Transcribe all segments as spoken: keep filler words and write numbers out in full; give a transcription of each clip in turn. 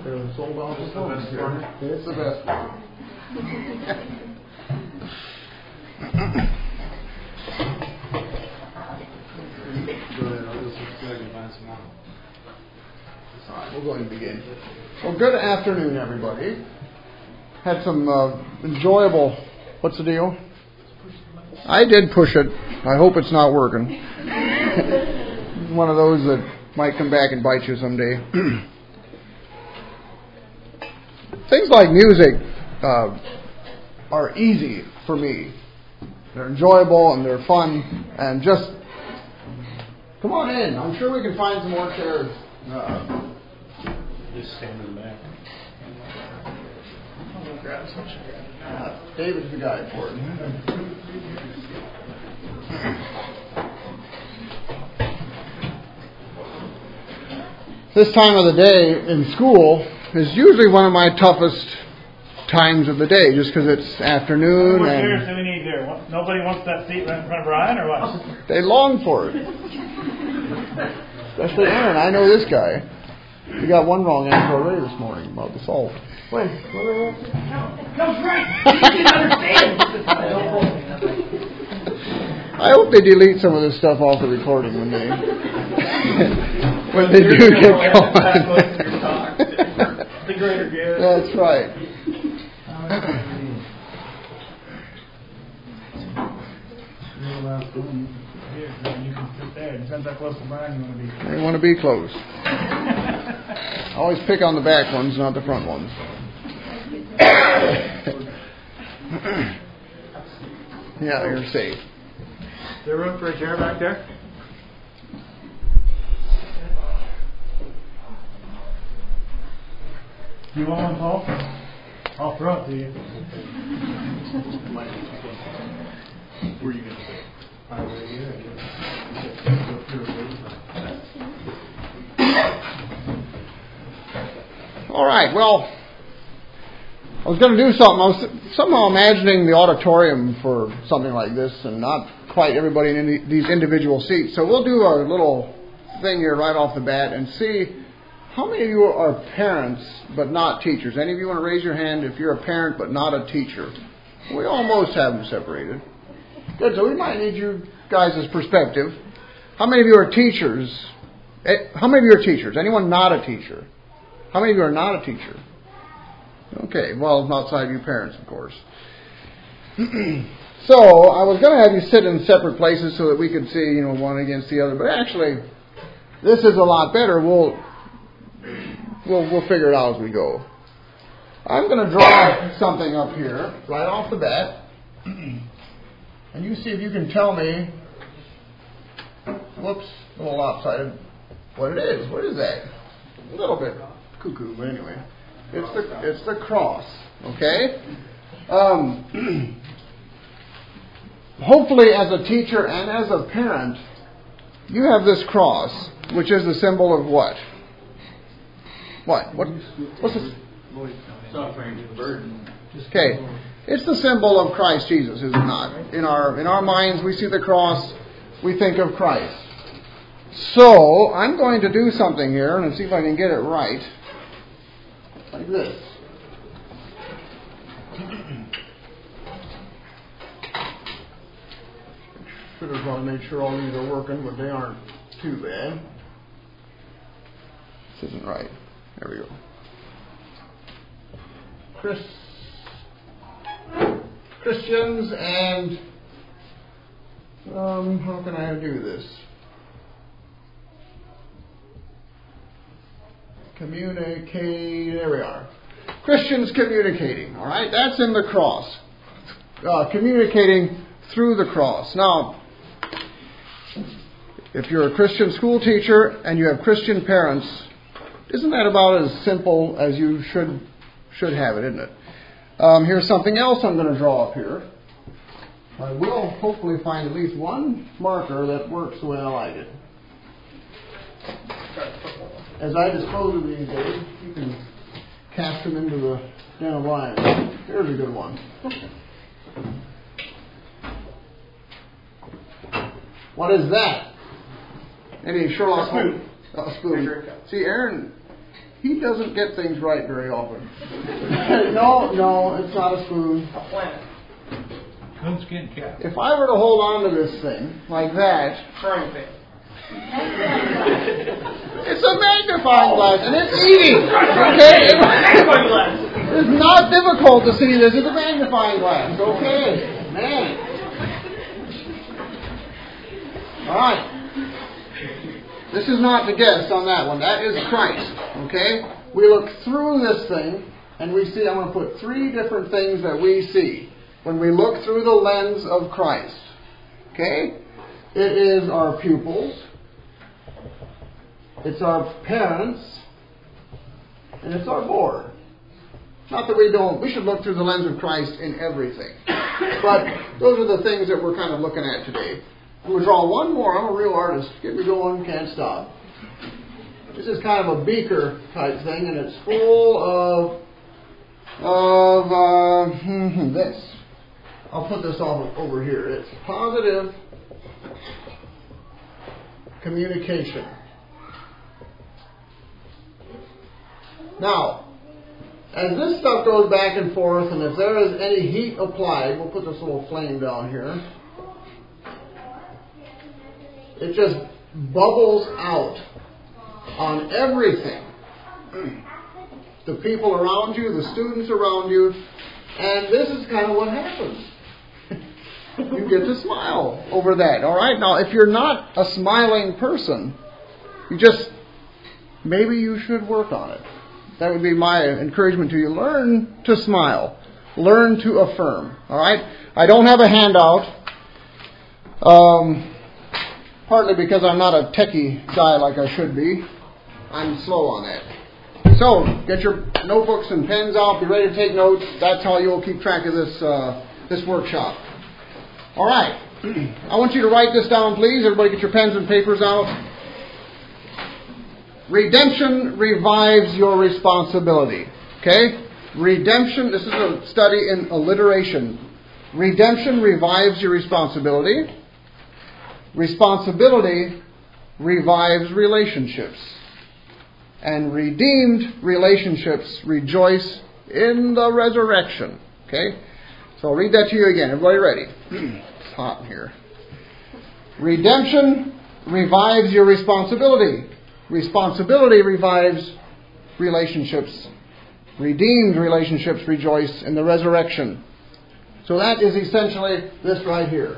They're sold out of phones here. It's the best one. All right, we'll go ahead and begin. Well, good afternoon, everybody. Had some uh, enjoyable. What's the deal? I did push it. I hope it's not working. One of those that might come back and bite you someday. Things like music uh, are easy for me. They're enjoyable and they're fun. And just come on in. I'm sure we can find some more chairs. Uh, Just stand in the back. I'm going to grab some chairs. Uh, David's the guy for it. This time of the day in school is usually one of my toughest times of the day, just because it's afternoon. How many and chairs do we need here? What, nobody wants that seat right in front of Brian, or what? They long for it. Especially Aaron. I know this guy. You got one wrong answer already this morning about the salt. Wait, what are we? That's right. You didn't understand. I hope they delete some of this stuff off the recording when they when they do get going. The greater good. That's right. You can sit there. It depends how close to Brian you want to be. They want to be close. I always pick on the back ones, not the front ones. Yeah, you're safe. Is there room for a chair back there? You want one, Paul? I'll throw it to you. Where are you going to sit? All right, well, I was going to do something. I was somehow imagining the auditorium for something like this and not quite everybody in any, these individual seats. So we'll do our little thing here right off the bat and see how many of you are parents but not teachers. Any of you want to raise your hand if you're a parent but not a teacher? We almost have them separated. Good, so we might need you guys' perspective. How many of you are teachers? How many of you are teachers? Anyone not a teacher? How many of you are not a teacher? Okay, well, outside of you parents, of course. So, I was going to have you sit in separate places so that we could see, you know, one against the other. But actually, this is a lot better. We'll we'll we'll figure it out as we go. I'm going to draw something up here right off the bat. And you see if you can tell me, whoops, a little lopsided, what it is. What is that? A little bit cuckoo, but anyway. It's the it's the cross, okay? Um, hopefully as a teacher and as a parent, you have this cross, which is the symbol of what? What? What? What's this? Suffering, burden. Okay. It's the symbol of Christ Jesus, is it not? In our in our minds, we see the cross, we think of Christ. So, I'm going to do something here, and see if I can get it right. Like this. Should have probably made sure all these are working, but they aren't too bad. This isn't right. There we go. Chris. Christians and um, how can I do this? Communicate. There we are. Christians communicating. All right, that's in the cross. Uh, communicating through the cross. Now, if you're a Christian school teacher and you have Christian parents, isn't that about as simple as you should should have it, isn't it? Um, here's something else I'm going to draw up here. I will hopefully find at least one marker that works the way I like it. As I dispose of these days, you can cast them into the den of lions. Here's a good one. What is that? Any Sherlock Holmes? A spoon. See, Aaron, he doesn't get things right very often. no, no, it's not a spoon. A plant. Coonskin cap. If I were to hold on to this thing like that, Frying pan. it's a magnifying glass and it's eating. Okay? It's not difficult to see this. It's a magnifying glass. Okay. Man. All right. This is not the guest on that one. That is Christ. Okay? We look through this thing and we see, I'm going to put three different things that we see when we look through the lens of Christ. Okay? It is our pupils. It's our parents. And it's our board. Not that we don't, we should look through the lens of Christ in everything. But those are the things that we're kind of looking at today. I'm going to draw one more. I'm a real artist. Get me going, can't stop. This is kind of a beaker type thing, and it's full of, of uh, this. I'll put this off over here. It's positive communication. Now, as this stuff goes back and forth, and if there is any heat applied, we'll put this little flame down here. It just bubbles out on everything. The people around you, the students around you, and this is kind of what happens. You get to smile over that. All right? Now, if you're not a smiling person, you just, maybe you should work on it. That would be my encouragement to you. Learn to smile. Learn to affirm. All right? I don't have a handout. Um... Partly because I'm not a techie guy like I should be. I'm slow on that. So, get your notebooks and pens out. Be ready to take notes. That's how you'll keep track of this uh, this workshop. All right. I want you to write this down, please. Everybody get your pens and papers out. Redemption revives your responsibility. Okay? Redemption, this is a study in alliteration. Redemption revives your responsibility. Responsibility revives relationships. And redeemed relationships rejoice in the resurrection. Okay? So I'll read that to you again. Everybody ready? It's hot in here. Redemption revives your responsibility. Responsibility revives relationships. Redeemed relationships rejoice in the resurrection. So that is essentially this right here.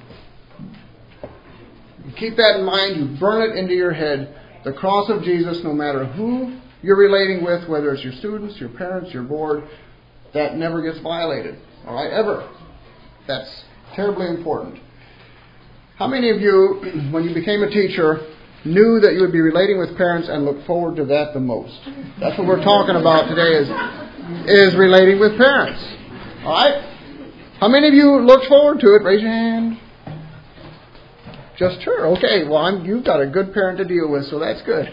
You keep that in mind. You burn it into your head. The cross of Jesus, no matter who you're relating with, whether it's your students, your parents, your board, that never gets violated. All right? Ever. That's terribly important. How many of you, when you became a teacher, knew that you would be relating with parents and look forward to that the most? That's what we're talking about today is, is relating with parents. All right? How many of you looked forward to it? Raise your hand. Just sure. Okay. Well, I'm, you've got a good parent to deal with, so that's good.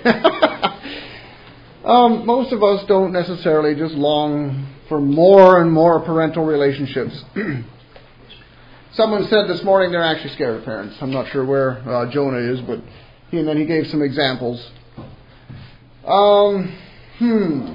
um, most of us don't necessarily just long for more and more parental relationships. Someone said this morning they're actually scared of parents. I'm not sure where uh, Jonah is, but he and then he gave some examples. Um, hmm.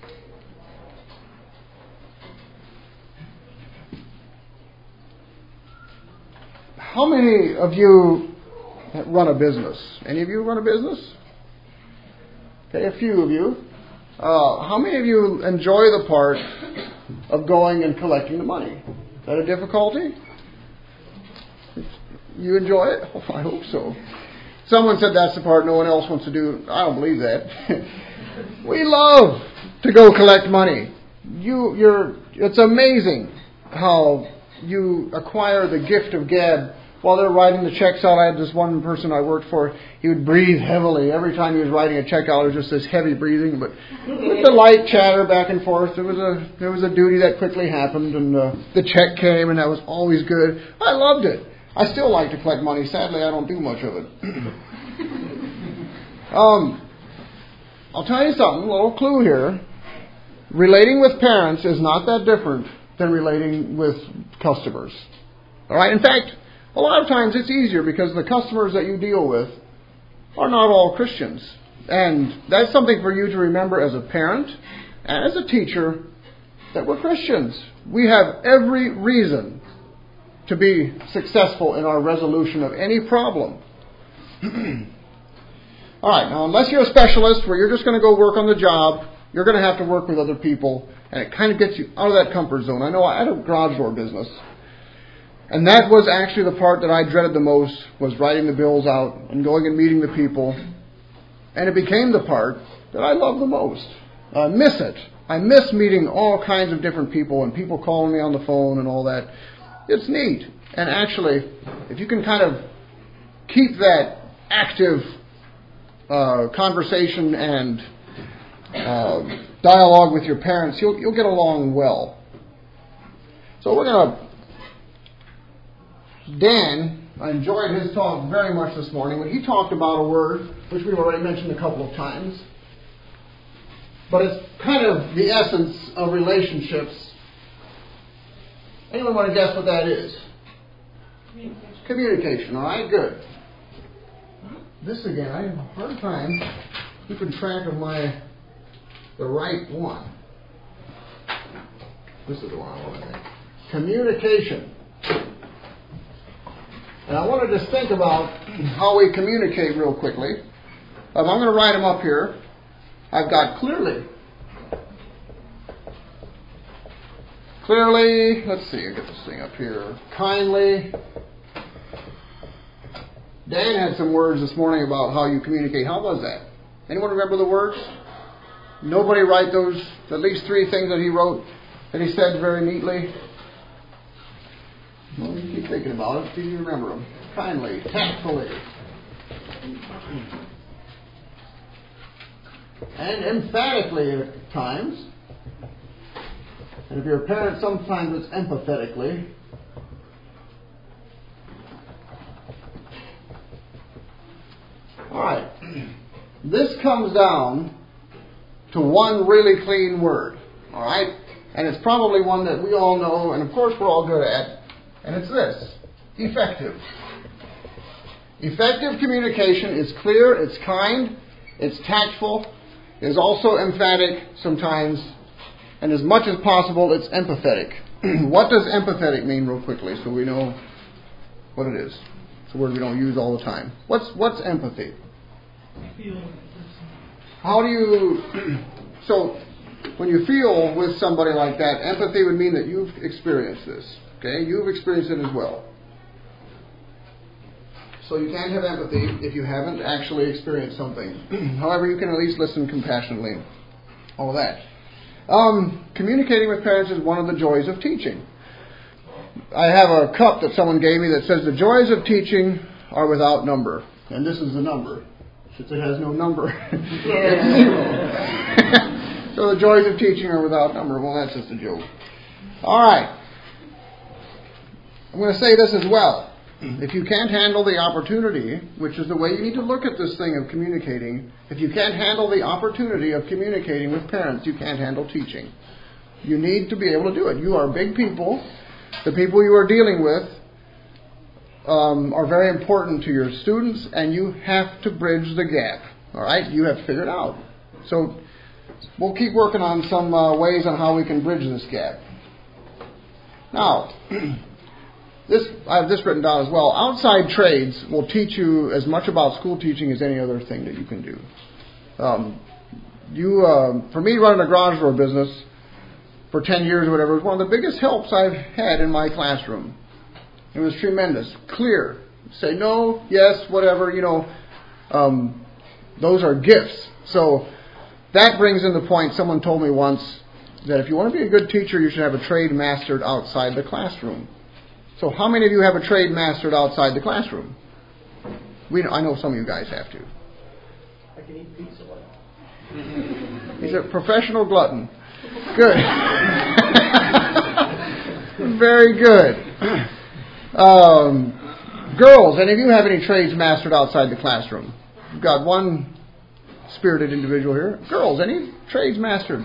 How many of you run a business? Any of you run a business? Okay, a few of you. Uh, how many of you enjoy the part of going and collecting the money? Is that a difficulty? You enjoy it? Oh, I hope so. Someone said that's the part no one else wants to do. I don't believe that. We love to go collect money. You, you're. It's amazing how you acquire the gift of gab. While they're writing the checks out, I had this one person I worked for. He would breathe heavily. Every time he was writing a check out, it was just this heavy breathing. But with the light chatter back and forth, there was a there was a duty that quickly happened, and uh, the check came, and that was always good. I loved it. I still like to collect money. Sadly, I don't do much of it. um, I'll tell you something. A little clue here. Relating with parents is not that different than relating with customers. All right. In fact, a lot of times it's easier because the customers that you deal with are not all Christians. And that's something for you to remember as a parent and as a teacher, that we're Christians. We have every reason to be successful in our resolution of any problem. All right, now unless you're a specialist where you're just going to go work on the job, you're going to have to work with other people, and it kind of gets you out of that comfort zone. I know I had a garage door business, and that was actually the part that I dreaded the most, was writing the bills out and going and meeting the people. And it became the part that I love the most. I miss it. I miss meeting all kinds of different people and people calling me on the phone and all that. It's neat. And actually, if you can kind of keep that active uh, conversation and uh, dialogue with your parents, you'll, you'll get along well. So we're going to... Dan... I enjoyed his talk very much this morning when he talked about a word which we've already mentioned a couple of times. But it's kind of the essence of relationships. Anyone want to guess what that is? Communication. Communication, all right, good. This again, I have a hard time keeping track of my the right one. This is the one I want to think. Communication. And I want to just think about how we communicate real quickly. Um, I'm going to write them up here. I've got clearly. Clearly, let's see, I'll get this thing up here. Kindly. Dan had some words this morning about how you communicate. How was that? Anyone remember the words? Nobody write those, at least three things that he wrote, that he said very neatly. Well, you keep thinking about it. Do you remember them? Kindly, tactfully, and emphatically at times. And if you're a parent, sometimes it's empathetically. All right. This comes down to one really clean word. All right? And it's probably one that we all know, and of course we're all good at. And it's this: effective. Effective communication is clear, it's kind, it's tactful, is also emphatic sometimes, and as much as possible, it's empathetic. What does empathetic mean, real quickly, so we know what it is? It's a word we don't use all the time. What's what's empathy? How do you... So, when you feel with somebody like that, empathy would mean that you've experienced this. Okay, you've experienced it as well. So you can't have empathy if you haven't actually experienced something. However, you can at least listen compassionately. All that. Um, communicating with parents is one of the joys of teaching. I have a cup that someone gave me that says the joys of teaching are without number. And this is the number. Since it has no number, it's zero. So the joys of teaching are without number. Well, that's just a joke. All right. I'm going to say this as well. If you can't handle the opportunity, which is the way you need to look at this thing of communicating, if you can't handle the opportunity of communicating with parents, you can't handle teaching. You need to be able to do it. You are big people. The people you are dealing with um, are very important to your students, and you have to bridge the gap. All right? You have to figure it out. So we'll keep working on some uh, ways on how we can bridge this gap. Now... This I have this written down as well. Outside trades will teach you as much about school teaching as any other thing that you can do. Um, you, uh, for me, running a garage door business for ten years or whatever was one of the biggest helps I've had in my classroom. It was tremendous. Clear. Say no, yes, whatever. You know, um, those are gifts. So that brings in the point. Someone told me once that if you want to be a good teacher, you should have a trade mastered outside the classroom. So how many of you have a trade mastered outside the classroom? We, I know some of you guys have to. I can eat pizza. He's a professional glutton. Good. Very good. Um, girls, any of you have any trades mastered outside the classroom? We've got one spirited individual here. Girls, any trades mastered?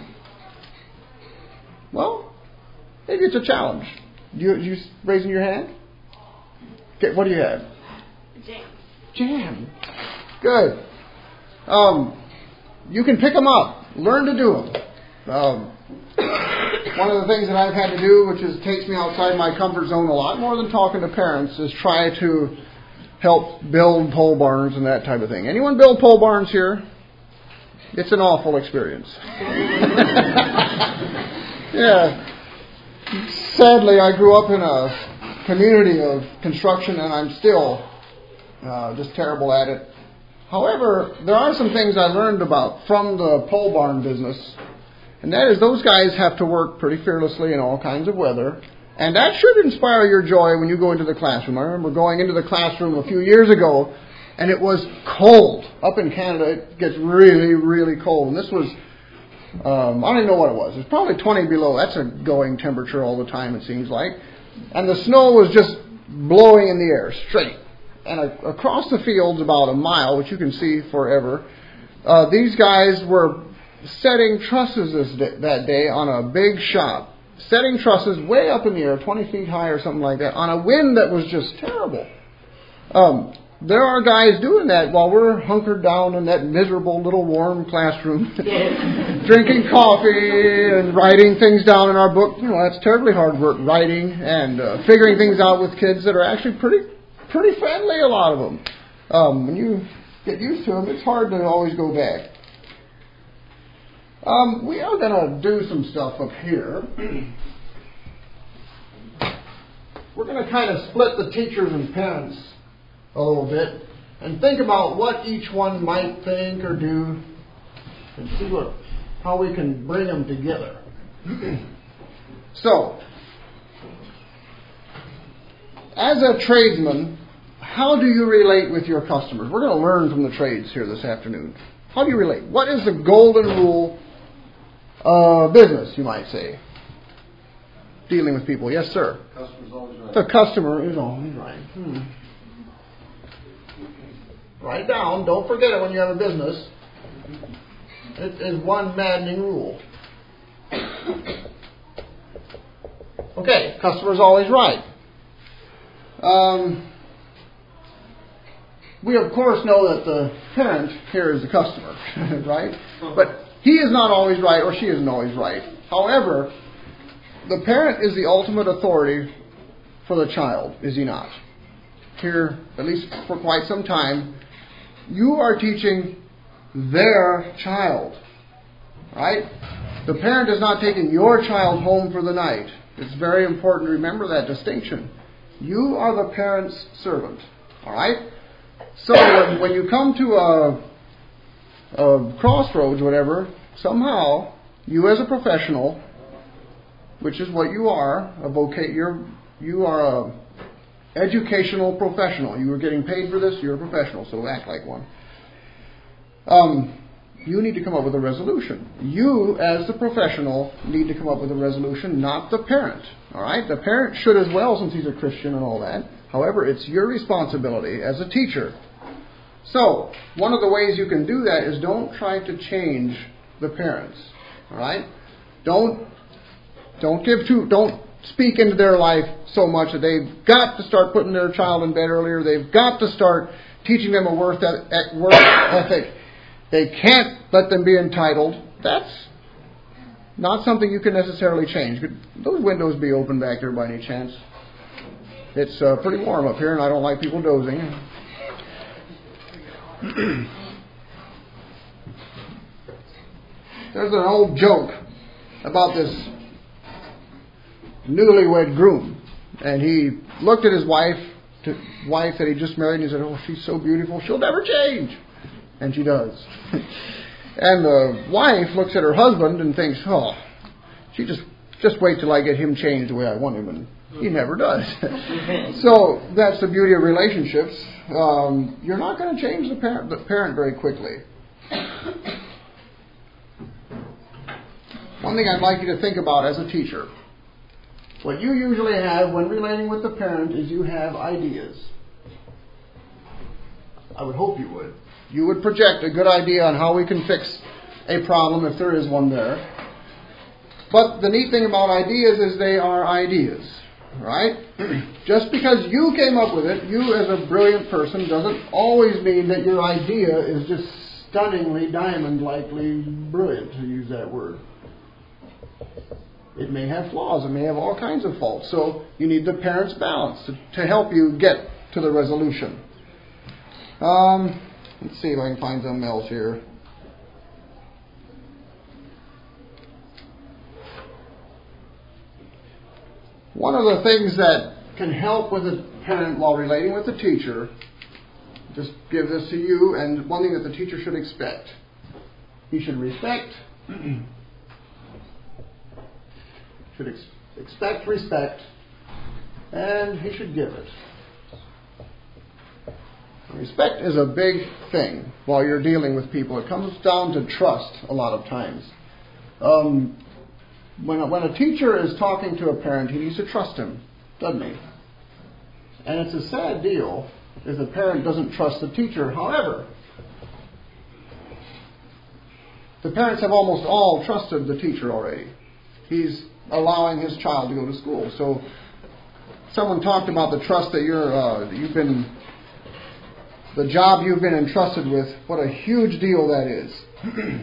Well, maybe it's a challenge. You, you raising your hand? Okay, what do you have? Jam. Jam. Good. Um, you can pick them up. Learn to do them. Um, one of the things that I've had to do, which is takes me outside my comfort zone a lot more than talking to parents, is try to help build pole barns and that type of thing. Anyone build pole barns here? It's an awful experience. Yeah. Sadly, I grew up in a community of construction, and I'm still uh, just terrible at it. However, there are some things I learned about from the pole barn business, and that is those guys have to work pretty fearlessly in all kinds of weather, and that should inspire your joy when you go into the classroom. I remember going into the classroom a few years ago, and it was cold. Up in Canada, it gets really, really cold, and this was Um, I don't even know what it was. It was probably twenty below. That's a going temperature all the time, it seems like. And the snow was just blowing in the air, straight. And a, across the fields about a mile, which you can see forever, uh, these guys were setting trusses this day, that day on a big shop. Setting trusses way up in the air, twenty feet high or something like that, on a wind that was just terrible. Um, There are guys doing that while we're hunkered down in that miserable little warm classroom, drinking coffee and writing things down in our book. You know, that's terribly hard work, writing and uh, figuring things out with kids that are actually pretty pretty friendly, a lot of them. Um, when you get used to them, it's hard to always go back. Um, we are going to do some stuff up here. We're going to kind of split the teachers and parents a little bit and think about what each one might think or do and see what how we can bring them together. So, as a tradesman, how do you relate with your customers? We're going to learn from the trades here this afternoon. How do you relate? What is the golden rule of business, you might say? Dealing with people. Yes, sir. Customer's always right. The customer is always right. Hmm. Write down. Don't forget it when you have a business. It is one maddening rule. Okay, customer's always right. Um, we of course know that the parent here is the customer, right? But he is not always right, or she isn't always right. However, the parent is the ultimate authority for the child, is he not? Here, at least for quite some time, you are teaching their child, right? The parent is not taking your child home for the night. It's very important to remember that distinction. You are the parent's servant, all right? So when, when you come to a, a crossroads, whatever, somehow you as a professional, which is what you are, a voca- you're, you are a educational professional. You are getting paid for this, you're a professional, so act like one. Um, you need to come up with a resolution. You, as the professional, need to come up with a resolution, not the parent. All right? The parent should as well, since he's a Christian and all that. However, it's your responsibility as a teacher. So, one of the ways you can do that is don't try to change the parents. All right? Don't don't give too don't speak into their life so much that they've got to start putting their child in bed earlier. They've got to start teaching them a work ethic. They can't let them be entitled. That's not something you can necessarily change. Could those windows be open back there by any chance? It's uh, pretty warm up here, and I don't like people dozing. There's an old joke about this newlywed groom, and he looked at his wife, to, wife that he just married, and he said, "Oh, she's so beautiful, she'll never change," and she does. And the wife looks at her husband and thinks, "Oh, she just just wait till I get him changed the way I want him," and he never does. So that's the beauty of relationships. Um, you're not going to change the parent, the parent very quickly. One thing I'd like you to think about as a teacher. What you usually have when relating with the parent is you have ideas. I would hope you would. You would project a good idea on how we can fix a problem if there is one there. But the neat thing about ideas is they are ideas, right? Just because you came up with it, you as a brilliant person, doesn't always mean that your idea is just stunningly, diamond-likely brilliant, to use that word. It may have flaws. It may have all kinds of faults. So you need the parent's balance to, to help you get to the resolution. Um, let's see if I can find something else here. One of the things that can help with a parent while relating with the teacher, just give this to you, and one thing that the teacher should expect. He should respect, should ex- expect respect, and he should give it. Respect is a big thing while you're dealing with people. It comes down to trust a lot of times. Um, when, a, when a teacher is talking to a parent, he needs to trust him, doesn't he? And it's a sad deal if the parent doesn't trust the teacher. However, the parents have almost all trusted the teacher already. He's allowing his child to go to school. So someone talked about the trust that you're, uh, you've been, the job you've been entrusted with. What a huge deal that is.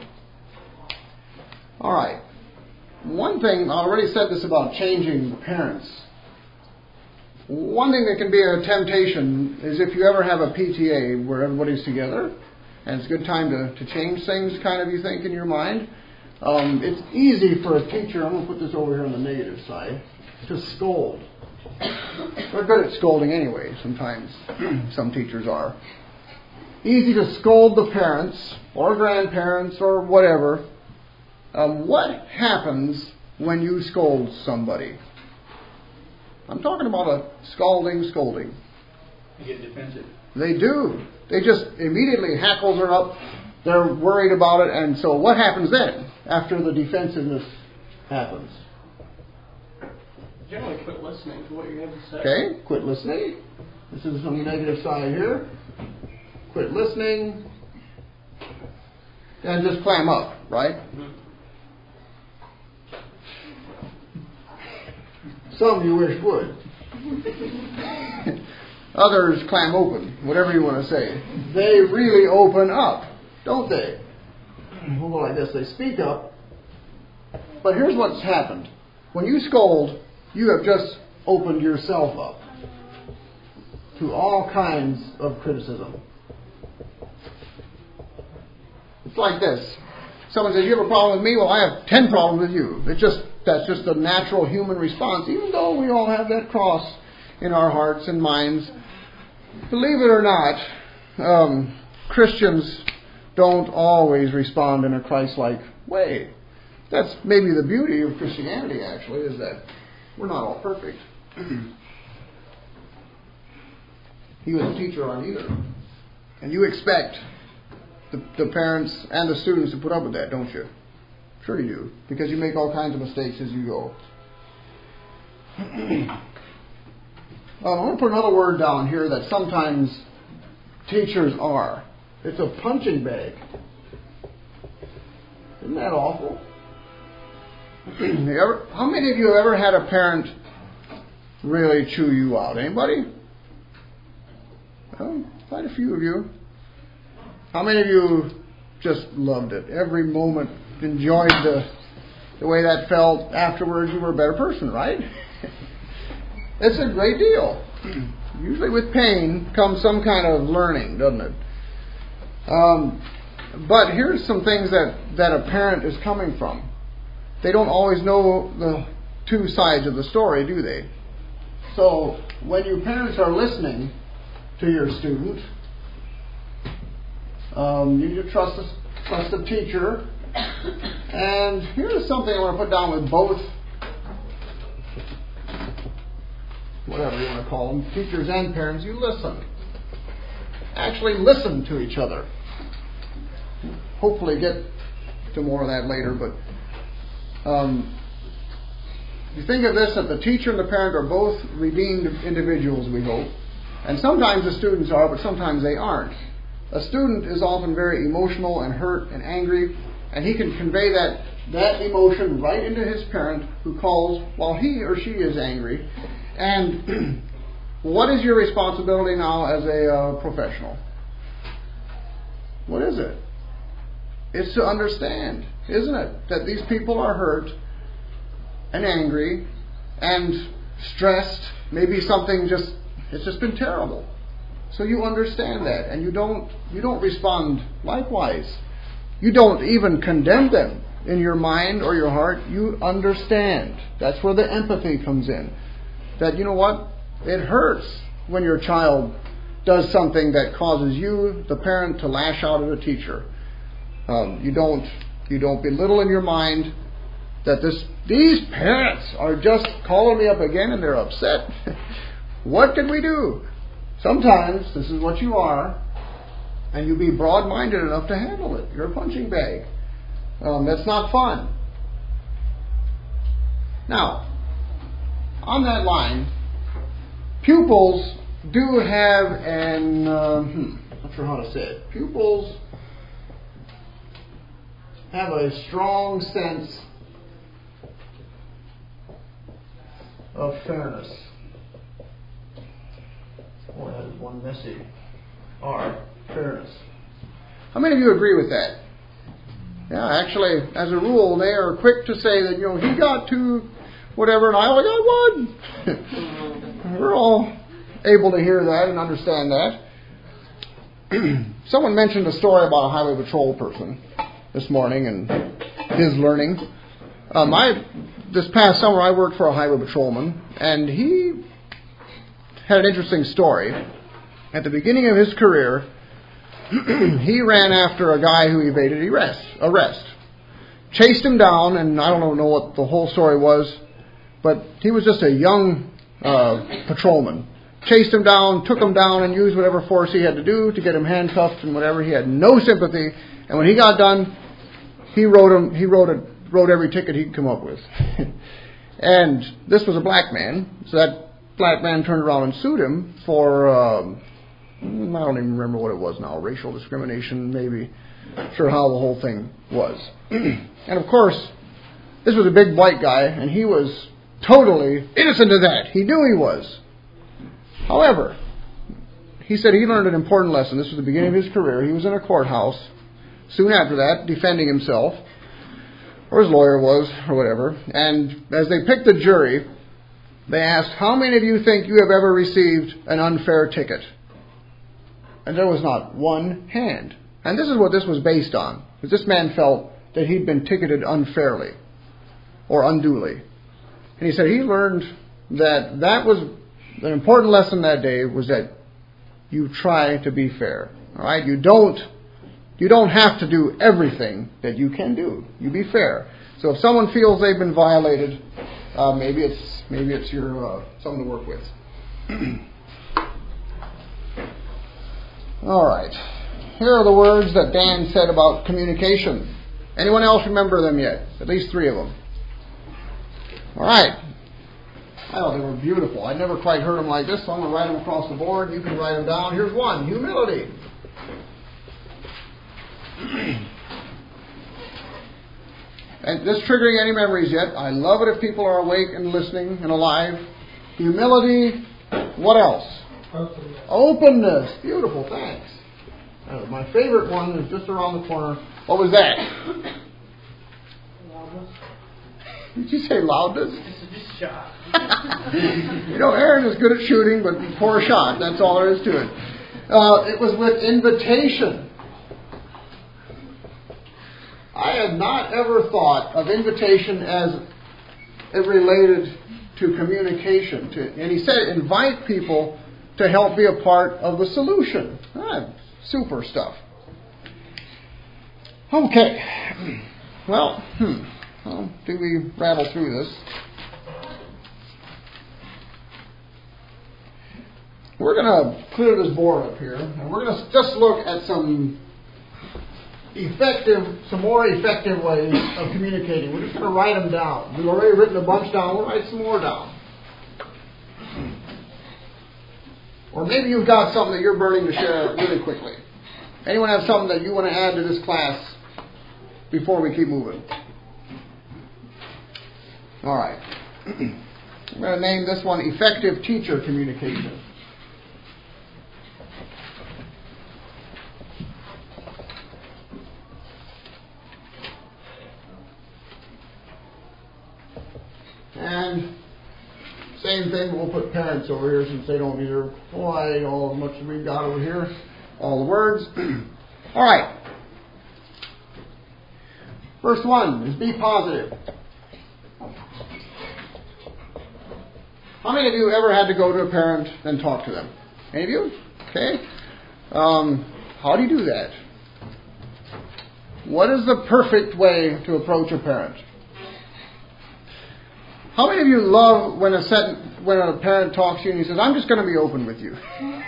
All right. One thing, I already said this about changing parents. One thing that can be a temptation is if you ever have a P T A where everybody's together, and it's a good time to, to change things, kind of, you think, in your mind. Um, it's easy for a teacher, I'm going to put this over here on the negative side, to scold. They're good at scolding anyway, sometimes. Some teachers are. Easy to scold the parents, or grandparents, or whatever. Um, what happens when you scold somebody? I'm talking about a scalding, scolding. You get defensive. They do. They just immediately hackles her up. They're worried about it. And so what happens then after the defensiveness happens? Generally quit listening to what you have to say. Okay, quit listening. This is on the negative side here. Quit listening. And just clam up, right? Mm-hmm. Some you wish would. Others clam open, whatever you want to say. They really open up, don't they? Although I guess they speak up. But here's what's happened. When you scold, you have just opened yourself up to all kinds of criticism. It's like this. Someone says, you have a problem with me? Well, I have ten problems with you. It's just, that's just a natural human response, even though we all have that cross in our hearts and minds. Believe it or not, um, Christians don't always respond in a Christ-like way. That's maybe the beauty of Christianity, actually, is that we're not all perfect. You as a teacher aren't either. And you expect the, the parents and the students to put up with that, don't you? Sure you do. Because you make all kinds of mistakes as you go. um, I'm going to put another word down here that sometimes teachers are. It's a punching bag. Isn't that awful? ever, how many of you have ever had a parent really chew you out? Anybody? Well, quite a few of you. How many of you just loved it? Every moment enjoyed the, the way that felt. Afterwards, you were a better person, right? It's a great deal. Usually with pain comes some kind of learning, doesn't it? Um, but here's some things that, that a parent is coming from. They don't always know the two sides of the story, do they? So when you parents are listening to your student, um, you need to trust the, trust the teacher. And here's something I want to put down with both, whatever you want to call them, teachers and parents. You listen. Actually listen to each other. Hopefully get to more of that later, but um, you think of this, that the teacher and the parent are both redeemed individuals, we hope. And sometimes the students are, but sometimes they aren't. A student is often very emotional and hurt and angry, and he can convey that, that emotion right into his parent, who calls while he or she is angry. And what is your responsibility now as a uh, professional? What is it? It's to understand, isn't it? That these people are hurt and angry and stressed. Maybe something just, it's just been terrible. So you understand that, and you don't you don't respond likewise. You don't even condemn them in your mind or your heart. You understand. That's where the empathy comes in. That, you know what? It hurts when your child does something that causes you, the parent, to lash out at a teacher. Um, you don't you don't belittle in your mind that this these parents are just calling me up again and they're upset. What can we do? Sometimes this is what you are, and you be broad-minded enough to handle it. You're a punching bag. Um, that's not fun. Now, on that line, pupils do have an, uh, hmm, not sure how to say it. Pupils have a strong sense of fairness. Boy, that is one messy R, fairness. How many of you agree with that? Yeah, actually, as a rule, they are quick to say that, you know, he got two, whatever, and I only got one. We're all able to hear that and understand that. Someone mentioned a story about a highway patrol person this morning and his learning. Um, I, this past summer, I worked for a highway patrolman, and he had an interesting story. At the beginning of his career, he ran after a guy who evaded arrest, arrest. Chased him down, and I don't know what the whole story was, but he was just a young uh, patrolman. Chased him down, took him down, and used whatever force he had to do to get him handcuffed and whatever. He had no sympathy, and when he got done, he wrote him. He wrote a, wrote every ticket he could come up with. And this was a black man, so that black man turned around and sued him for, um, I don't even remember what it was now, racial discrimination, maybe. Not sure how the whole thing was. And of course, this was a big white guy, and he was totally innocent of that. He knew he was. However, he said he learned an important lesson. This was the beginning of his career. He was in a courthouse soon after that, defending himself, or his lawyer was, or whatever. And as they picked the jury, they asked, how many of you think you have ever received an unfair ticket? And there was not one hand. And this is what this was based on. Because this man felt that he'd been ticketed unfairly or unduly. And he said he learned that that was an important lesson that day, was that you try to be fair. All right? You don't, you don't have to do everything that you can do. You be fair. So if someone feels they've been violated, uh, maybe it's maybe it's your uh, something to work with. All right. Here are the words that Dan said about communication. Anyone else remember them yet? At least three of them. All right. I thought they were beautiful. I'd never quite heard them like this, so I'm going to write them across the board. You can write them down. Here's one. Humility. And this triggering any memories yet? I love it if people are awake and listening and alive. Humility. What else? Openness. Openness. Beautiful. Thanks. Uh, my favorite one is just around the corner. What was that? Loudness. Did you say loudness? Just a shot. You know, Aaron is good at shooting, but poor shot. That's all there is to it. Uh, it was with invitation. I had not ever thought of invitation as it related to communication. To, and he said, invite people to help be a part of the solution. Ah, super stuff. Okay. Well, hmm. Well, do we rattle through this? We're going to clear this board up here, and we're going to just look at some effective, some more effective ways of communicating. We're just going to write them down. We've already written a bunch down. We'll write some more down. Or maybe you've got something that you're burning to share really quickly. Anyone have something that you want to add to this class before we keep moving? All right. I'm going to name this one Effective Teacher Communication. And same thing, we'll put parents over here since they don't either quite all as much as we've got over here. All the words. All right. First one is be positive. How many of you ever had to go to a parent and talk to them? Any of you? Okay. Um, how do you do that? What is the perfect way to approach a parent? How many of you love when a set, when a parent talks to you and he says, "I'm just going to be open with you"?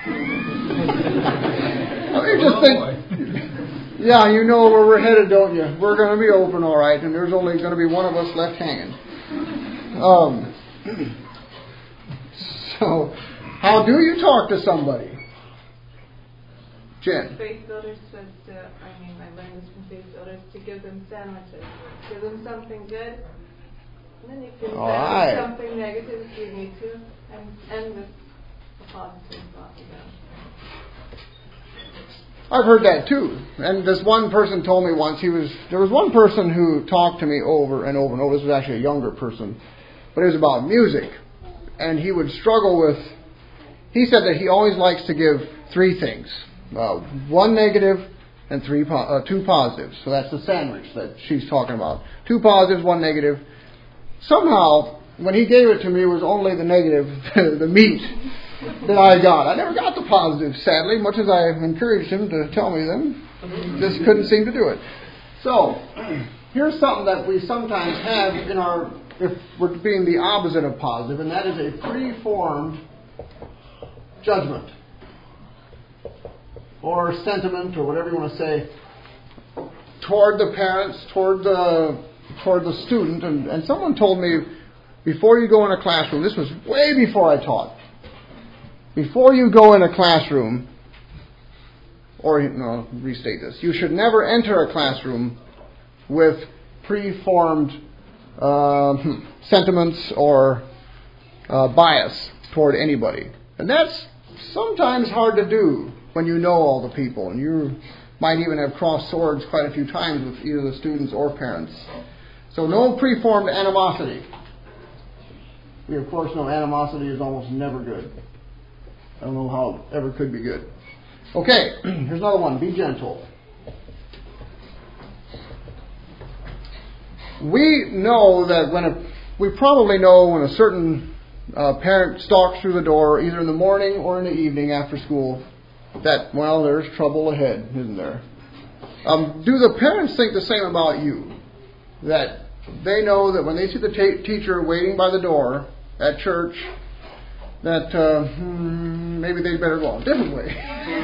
How many of you just think, yeah, you know where we're headed, don't you? We're going to be open, all right, and there's only going to be one of us left hanging. Um, so, how do you talk to somebody? Jen? Faith builders says to, I mean, I learned this from faith builders, to give them sandwiches. Give them something good, and then you can All say right. something negative if you need to, and end with a positive thought again. I've heard that too. And this one person told me once, he was there was one person who talked to me over and over and over. This was actually a younger person, but it was about music. And he would struggle with, he said that he always likes to give three things. Uh, one negative and three po- uh, two positives. So that's the sandwich that she's talking about. Two positives, one negative. Somehow, when he gave it to me, it was only the negative, the meat that I got. I never got the positives, sadly, much as I encouraged him to tell me them. Just couldn't seem to do it. So, here's something that we sometimes have in our, if we're being the opposite of positive, and that is a preformed judgment or sentiment or whatever you want to say toward the parents, toward the toward the student. And, and someone told me, before you go in a classroom, this was way before I taught, before you go in a classroom, or no, restate this, you should never enter a classroom with preformed uh, sentiments or uh, bias toward anybody. And that's sometimes hard to do when you know all the people, and you might even have crossed swords quite a few times with either the students or parents. So no preformed animosity. We of course know animosity is almost never good. I don't know how it ever could be good. Okay, here's another one. Be gentle. We know that when a, we probably know when a certain uh, parent stalks through the door, either in the morning or in the evening after school, that, well, there's trouble ahead, isn't there? Um, do the parents think the same about you? That they know that when they see the ta- teacher waiting by the door at church, that uh, hmm, maybe they'd better go a different way.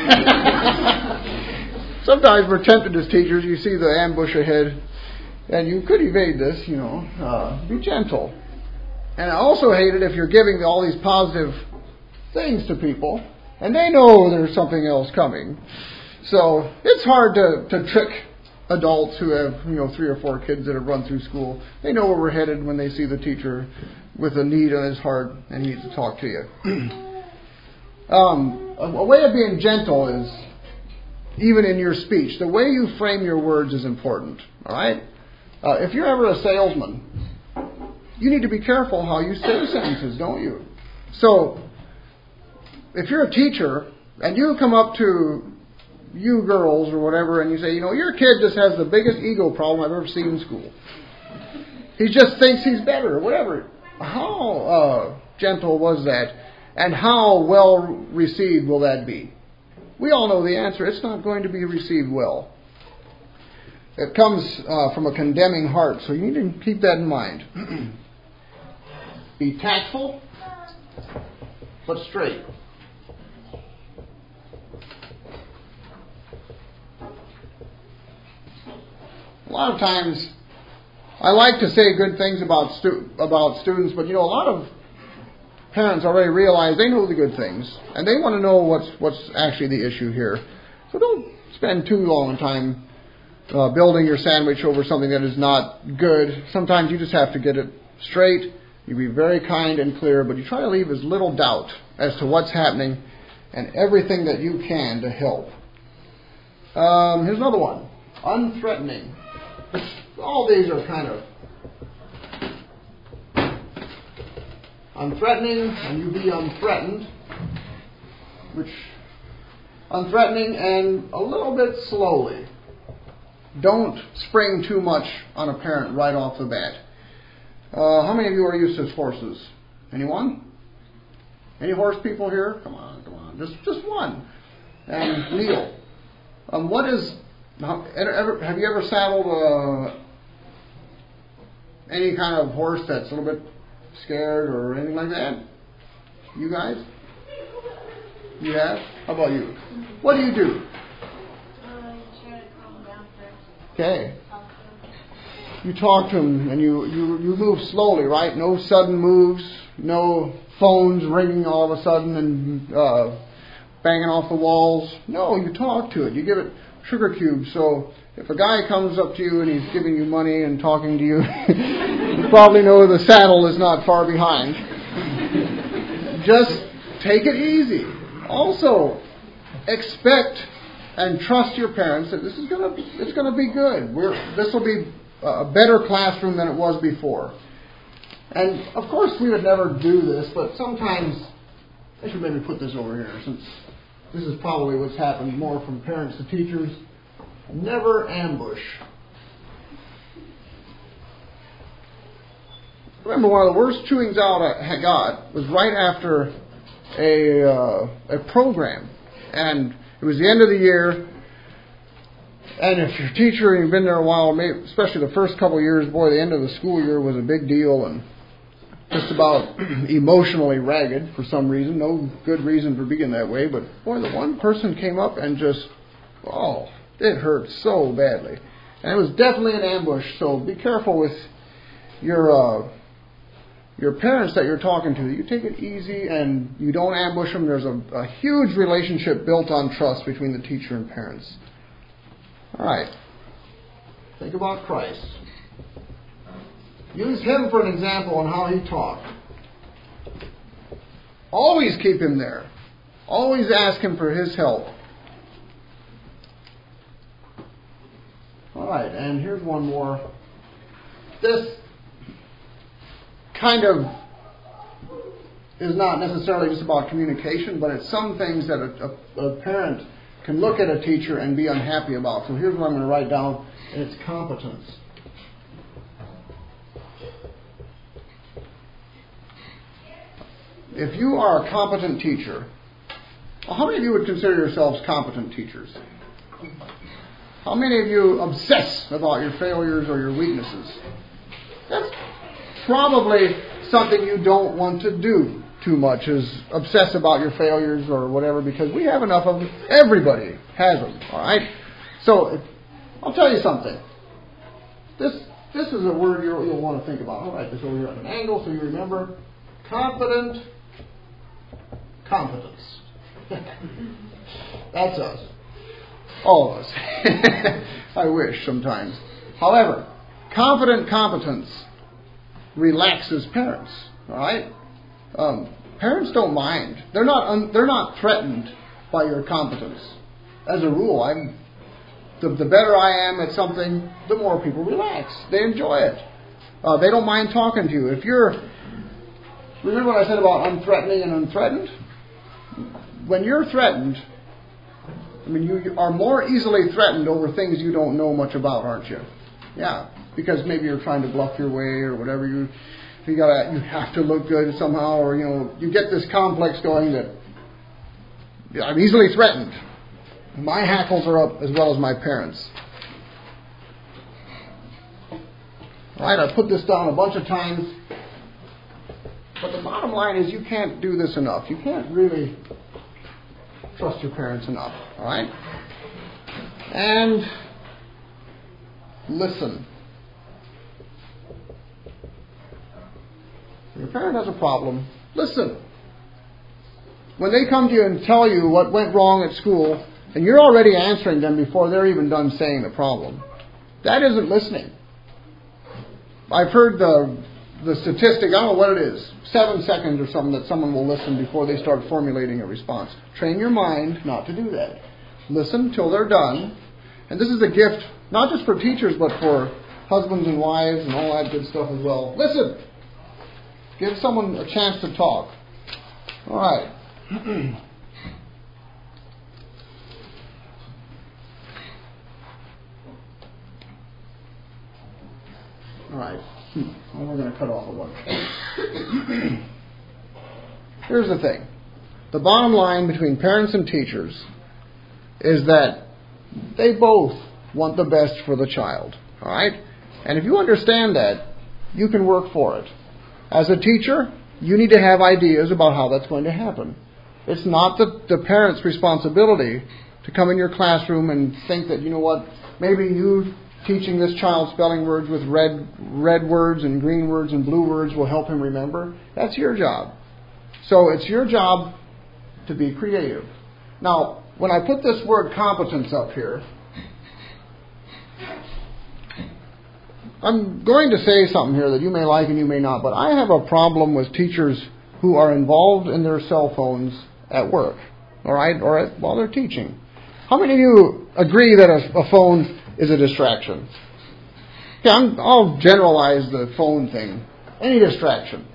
Sometimes we're tempted as teachers. You see the ambush ahead, and you could evade this, you know. Uh, be gentle. And I also hate it if you're giving all these positive things to people, and they know there's something else coming. So it's hard to, to trick adults who have, you know, three or four kids that have run through school. They know where we're headed when they see the teacher with a need on his heart and he needs to talk to you. um, a, a way of being gentle is, even in your speech, the way you frame your words is important. All right? Uh, if you're ever a salesman, you need to be careful how you say sentences, don't you? So, if you're a teacher and you come up to you girls or whatever and you say, you know, your kid just has the biggest ego problem I've ever seen in school. He just thinks he's better or whatever. How uh, gentle was that? And how well received will that be? We all know the answer. It's not going to be received well. It comes uh, from a condemning heart, so you need to keep that in mind. Be tactful, but straight. A lot of times, I like to say good things about stu- about students, but you know, a lot of parents already realize they know the good things, and they want to know what's what's actually the issue here. So don't spend too long a time uh, building your sandwich over something that is not good. Sometimes you just have to get it straight. You be very kind and clear, but you try to leave as little doubt as to what's happening and everything that you can to help. Um, here's another one. Unthreatening. All these are kind of unthreatening, and you be unthreatened, which unthreatening and a little bit slowly. Don't spring too much on a parent right off the bat. Uh, how many of you are used to horses? Anyone? Any horse people here? Come on, come on. Just just one. And Neil. Um, what is... Ever, have you ever saddled uh, any kind of horse that's a little bit scared or anything like that? You guys? You have? How about you? What do you do? Okay. You talk to him and you, you, you move slowly, right? No sudden moves, no phones ringing all of a sudden and uh, banging off the walls. No, you talk to it. You give it sugar cubes. So if a guy comes up to you and he's giving you money and talking to you, you probably know the saddle is not far behind. Just take it easy. Also, expect and trust your parents that this is gonna it's gonna be good. We're, this will be a better classroom than it was before. And of course, we would never do this, but sometimes I should maybe put this over here, since this is probably what's happened more from parents to teachers. Never ambush. Remember, one of the worst chewings out I got was right after a uh, a program, and it was the end of the year. And if you're a teacher and you've been there a while, maybe, especially the first couple of years, boy, the end of the school year was a big deal and just about emotionally ragged for some reason. No good reason for being that way, but boy, the one person came up and just, oh, it hurt so badly. And it was definitely an ambush, so be careful with your uh, your parents that you're talking to. You take it easy and you don't ambush them. There's a, a huge relationship built on trust between the teacher and parents. All right. Think about Christ. Use him for an example on how he talked. Always keep him there. Always ask him for his help. All right, and here's one more. This kind of is not necessarily just about communication, but it's some things that a, a, a parent can look at a teacher and be unhappy about. So here's what I'm going to write down, and it's competence. If you are a competent teacher, well, how many of you would consider yourselves competent teachers? How many of you obsess about your failures or your weaknesses? That's probably something you don't want to do too much, is obsess about your failures or whatever, because we have enough of them. Everybody has them, all right? So, if, I'll tell you something. This this is a word you'll, you'll want to think about. I'll write this over here at an angle so you remember. Competent competence. That's us. All of us. I wish sometimes. However, confident competence relaxes parents. All right? Um, parents don't mind. They're not. Un, they're not threatened by your competence. As a rule, I'm. The, the better I am at something, the more people relax. They enjoy it. Uh, they don't mind talking to you. If you're. Remember what I said about unthreatening and unthreatened? When you're threatened, I mean, you are more easily threatened over things you don't know much about, aren't you? Yeah, because maybe you're trying to bluff your way or whatever. You you gotta you have to look good somehow, or you know you get this complex going that I'm easily threatened. My hackles are up as well as my parents. All right, I put this down a bunch of times. But the bottom line is you can't do this enough. You can't really trust your parents enough. All right? And listen. If your parent has a problem, listen. When they come to you and tell you what went wrong at school, and you're already answering them before they're even done saying the problem, that isn't listening. I've heard the the statistic, I don't know what it is, seven seconds or something that someone will listen before they start formulating a response. Train your mind not to do that. Listen till they're done. And this is a gift, not just for teachers, but for husbands and wives and all that good stuff as well. Listen. Give someone a chance to talk. All right. All right. Well, we're going to cut off a bunch. Here's the thing. The bottom line between parents and teachers is that they both want the best for the child. All right? And if you understand that, you can work for it. As a teacher, you need to have ideas about how that's going to happen. It's not the, the parent's responsibility to come in your classroom and think that, you know what, maybe you teaching this child spelling words with red red words and green words and blue words will help him remember. That's your job. So it's your job to be creative. Now, when I put this word competence up here, I'm going to say something here that you may like and you may not, but I have a problem with teachers who are involved in their cell phones at work, all right, or at, while they're teaching. How many of you agree that a, a phone is a distraction? Okay, I'm, I'll generalize the phone thing. Any distraction.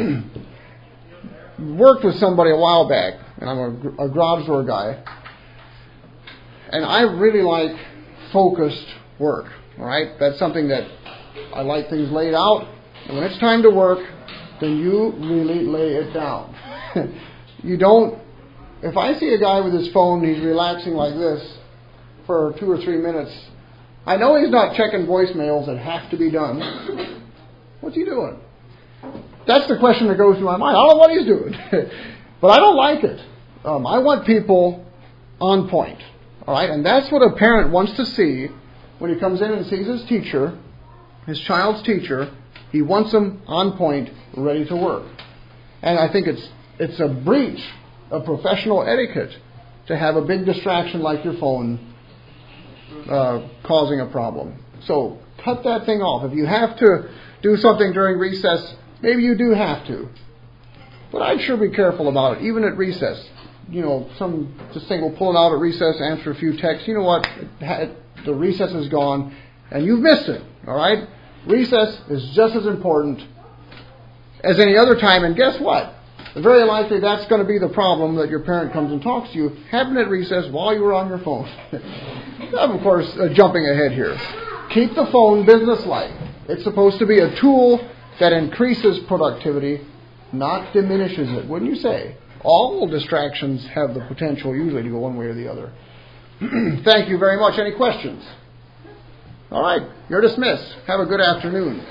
Worked with somebody a while back, and I'm a, a garage door guy, and I really like focused work, all right? That's something that I like things laid out, and when it's time to work, then you really lay it down. You don't, if I see a guy with his phone, he's relaxing like this for two or three minutes, I know he's not checking voicemails that have to be done. What's he doing? That's the question that goes through my mind. I don't know what he's doing. But I don't like it. Um, I want people on point. All right? And that's what a parent wants to see when he comes in and sees his teacher, his child's teacher. He wants them on point, ready to work. And I think it's it's a breach of professional etiquette to have a big distraction like your phone uh, causing a problem. So cut that thing off. If you have to do something during recess, maybe you do have to. But I'd sure be careful about it, even at recess. You know, some just thing will pull it out at recess, answer a few texts. You know what? The recess is gone, and you've missed it. All right? Recess is just as important as any other time. And guess what? Very likely that's going to be the problem that your parent comes and talks to you. Happened at recess while you were on your phone. I'm, of course, uh, jumping ahead here. Keep the phone businesslike. It's supposed to be a tool that increases productivity, not diminishes it. Wouldn't you say? All distractions have the potential usually to go one way or the other. Thank you very much. Any questions? All right. You're dismissed. Have a good afternoon.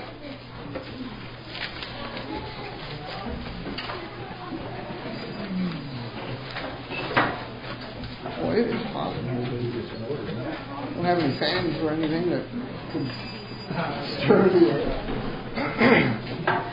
Boy, it is hot in here. Don't have any fans or anything that could stir the air.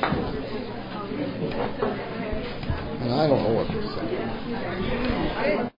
And I don't know what to say.